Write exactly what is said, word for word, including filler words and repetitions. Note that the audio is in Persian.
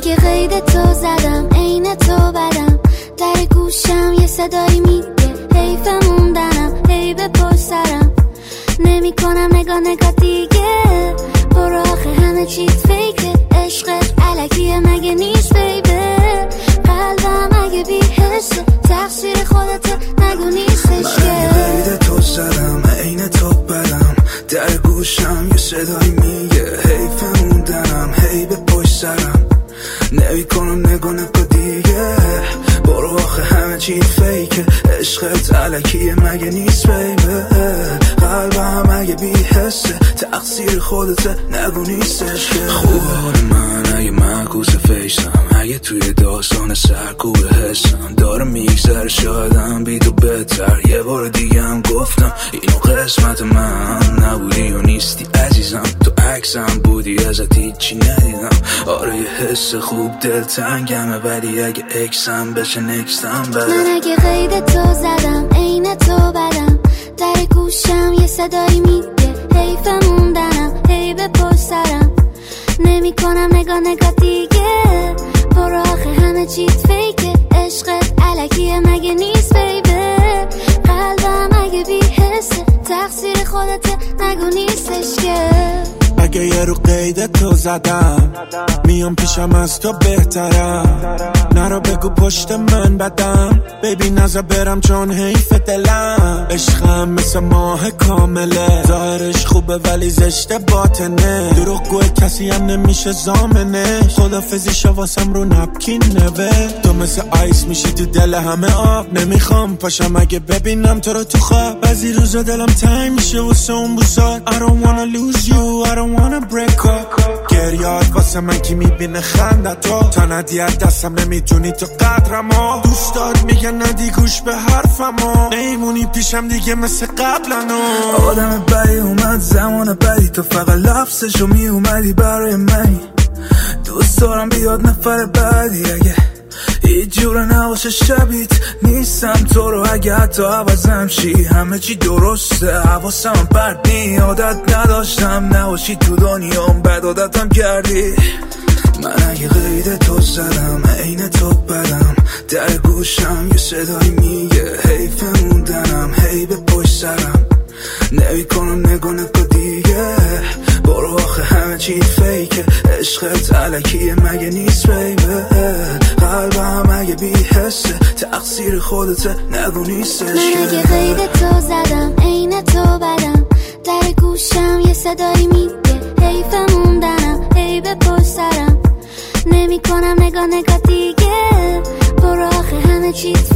اگه قید تو زدم عین تو بدم، در گوشم یه صدایی میگه حیف موندنم، هی به پشت سرم نمی کنم نگاه نگاه دیگه، برو آخه همه چیز فیکه، عشقت علکیه مگه نیست بیبه، قلبم اگه بی حسه تقصیر خودته نگو نیستش که. من اگه قید تو زدم عین تو بدم، در گوشم یه صدایی میگه حیف موندنم، هی به پشت سرم نمی کنم نگاه نگاه دیگه، برو آخه همه چی فیکه، عشقت علکیه مگه نیست بیبه، قلبم اگه بی حسه تقصیر خودته نگو نیستش که. خوب حال من اگه معکوس فیسم، اگه توی داستان سرکوب حسم داره میگذره، شایدم بی تو بهتر، یه بار دیگه هم گفتم اینو قسمت من نبودی و نیستی عزیزم، تو عکسم بودی ازت هیچی ندیدم، آره یه حس خوب دلتنگمه، ولی اگه اکسم بشه نکستم بدم. من اگه قید تو زدم عین تو بدم، در گوشم یه صدایی میگه حیف موندنم، هی به پشت سرم نمی کنم نگاه نگاه دیگه، برو آخه همه چیز فیکه، عشقت علکیه مگه نیست بیبه، قلبم اگه بی حسه تقصیر خودته نگو نیستش که. اگه یه رو قید تو زدم میام پیشم از تو بهترم، نرو بگو پشت من بدم، بیبی نزا برم چون حیف دلم، عشقم مثل ماه کامله، ظاهرش خوبه ولی زشت باطنه، دروغ گوه کسی هم نمیشه زامنه، خدافزیشا واسم رو نپکین نوه، تو مثل آیس میشی تو دل همه آب، نمیخوام پاشم اگه ببینم تو رو تو خواب، بعضی روزا دلم تنگ میشه واسه اون بوسات، I don't wanna lose you, I don't wanna break up، گریاد واسه من کی میبینه خنده تو، تا ندی از دستم نمیتونی تو قدرمو، دوستات میگن ندی گوش به حرفمو، نیمونی پیشم دیگه مثل قبلنو، آدم بدی اومد زمان بدی، تو فقط لفظشو میومدی برای من، دوست دارم بیاد نفر بعدی، اگه هیچ جوره نباشه شبیت نیستم تو رو، اگه حتی عوضم شی همه چی درسته، حواسم پرت نی، عادت نداشتم نباشی تو دنیام، بد عادتم کردی. من اگه قید تو زدم عین تو بدم، در گوشم یه صدایی میگه حیف موندنم، هی به پشت سرم نمی کنم نگاه نگاه دیگه، برو آخه همه چی فیکه، عشقت علکیه مگه نیست بیبه، قلبم اگه بی حسه تقصیر خودته نگو نیستش که. من اگه قید تو زدم عین تو بدم، در گوشم یه صدایی میگه حیف موندنم، هی به پشت سرم نمی کنم نگاه نگاه دیگه، برو آخه همه چیز